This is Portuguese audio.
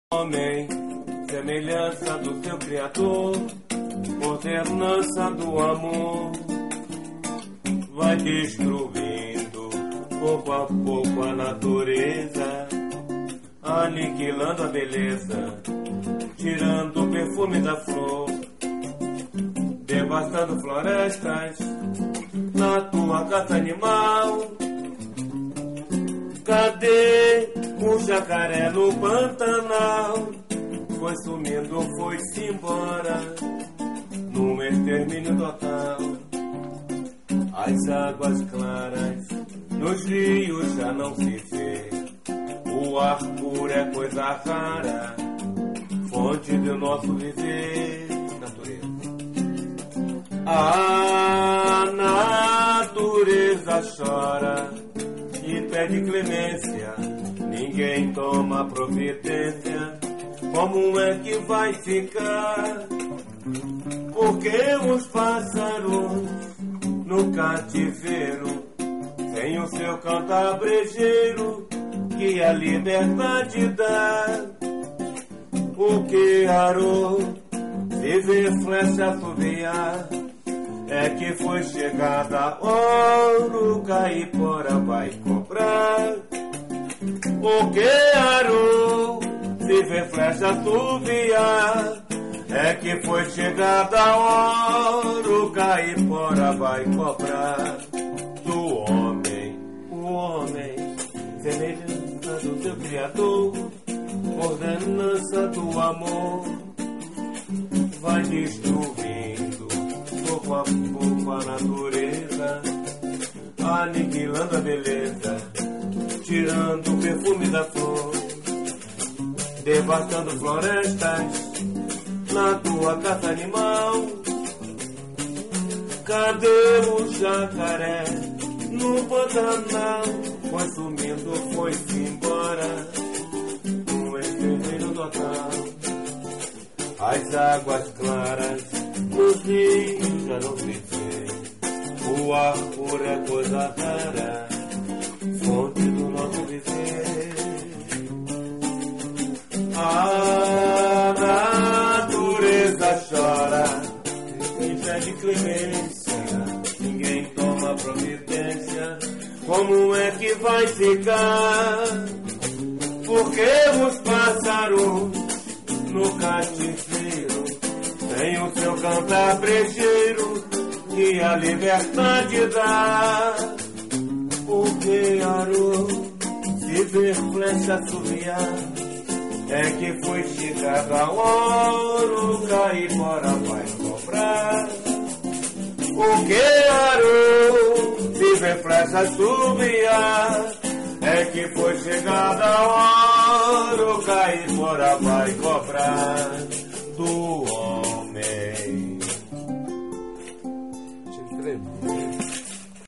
Homem, semelhança do seu Criador, ordenança do amor, vai destruindo pouco a pouco a natureza, aniquilando a beleza, tirando o perfume da flor, devastando florestas na tua caça animal. Cadê o jacaré no Pantanal? Foi sumindo, foi-se embora, num extermínio total. As águas claras nos rios já não se vê, o ar puro é coisa rara, fonte do nosso viver. Natureza. A natureza chora e pede clemência, ninguém toma providência. Como é que vai ficar? Porque os pássaros no cativeiro têm o seu cantar brejeiro que a liberdade dá. O que arou se vê flecha assobiar, é que foi chegada ouro, caipora vai cobrar. O que arou se vê flecha assobiar, é que foi chegada ouro, caipora vai cobrar. Do homem, o homem, semelhança do teu Criador, ordenança do amor, vai destruindo pouco a pouco a natureza, aniquilando a beleza, tirando o perfume da flor, devastando florestas na tua caça animal. Cadê o jacaré no Pantanal? Foi sumindo, foi-se embora, no extermínio total. As águas claras nos rios já não se vê, o ar puro é coisa rara, fonte do nosso viver. A natureza chora e pede clemência, ninguém toma providência. Como é que vai ficar? Porque os pássaros no cativeiro tem o seu cantar brejeiro que a liberdade dá. O que arou se ver flecha assobiar, é que foi chegada a ouro, caipora vai cobrar. O que arou se ver flecha assobiar, é que foi chegada a ouro, caipora vai cobrar.